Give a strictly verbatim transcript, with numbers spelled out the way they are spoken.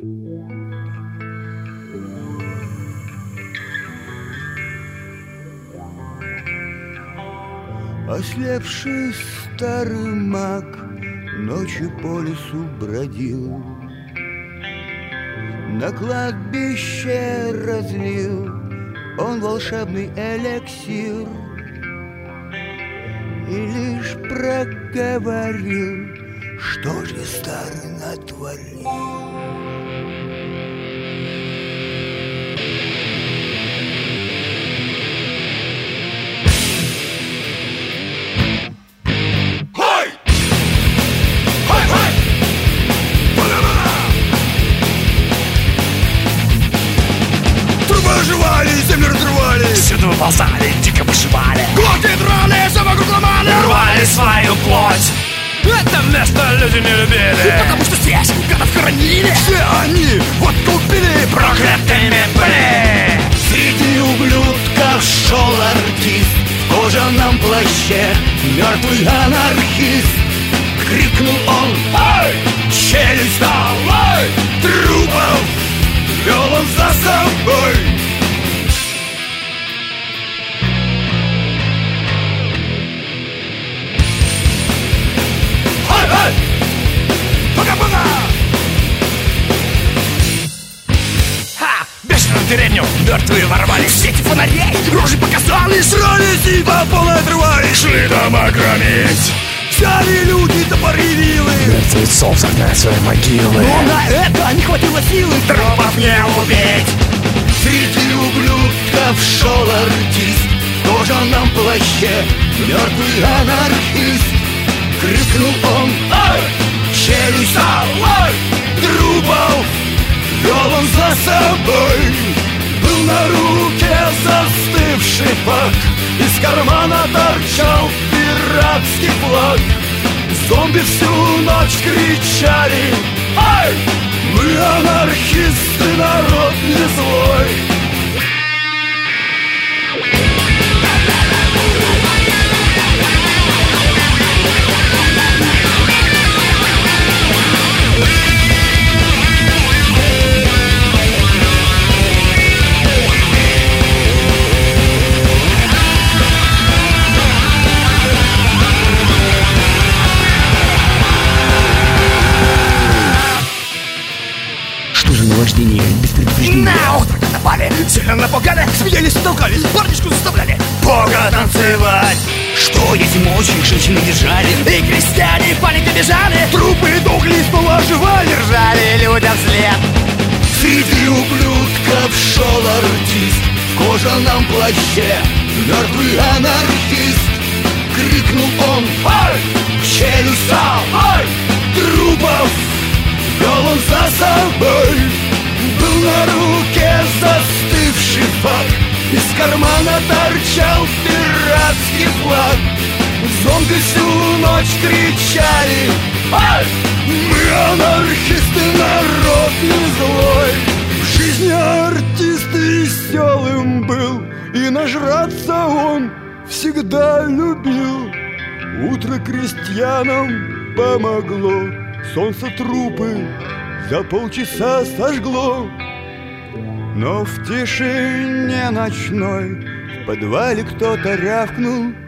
Ослепший старый маг ночью по лесу бродил, на кладбище разлил он волшебный эликсир и лишь проговорил, что же старый натворил. Землю разрывали, всюду выползали, дико вышивали, глотки драли, все вокруг ломали, рвали свою плоть. Это место люди не любили, потому что здесь гадов хоронили. Все они вот купили, проклятыми были. Среди ублюдков шел артист в кожаном плаще, мертвый анархист. Крикнул он: «Ай! Челюсть дал! Ай! Трупов вел он за собой!» В деревню мертвые ворвались, в сети фонарей рожи показали, срались и по полной отрывались, шли дома громить. Взяли люди топоры вилы, мертвецов загнать свои могилы, но на это не хватило силы трупов не убить. Среди ублюдков шел артист в кожаном плаще, мертвый анархист. Крикнул он: «Ай! Челюсть дал! Ай! Трупов вел он за собой!» Был на руке застывший факт, из кармана торчал пиратский флаг. Зомби всю ночь кричали: «Ай! Мы анархисты, народ не злой!» Наваждение без предупреждения. На утро напали, сильно напугали, смеялись и толкались, парнишку заставляли бога танцевать. Что этим ночью женщины держали, и крестьяне в панике бежали, трупы дохли, снова оживали, ржали людям вслед. Среди ублюдков шел артист в кожаном плаще, мертвый анархист. Крикнул он: «Ай! Челюсть дал! Ай! Трупов вел он за собой!» Был на руке застывший факт, из кармана торчал пиратский флаг. Зомби всю ночь кричали: «Ай! Мы анархисты, народ не злой!» В жизни артист веселым был, и нажраться он всегда любил. Утро крестьянам помогло, солнце трупы за полчаса сожгло. Но в тишине ночной в подвале кто-то рявкнул: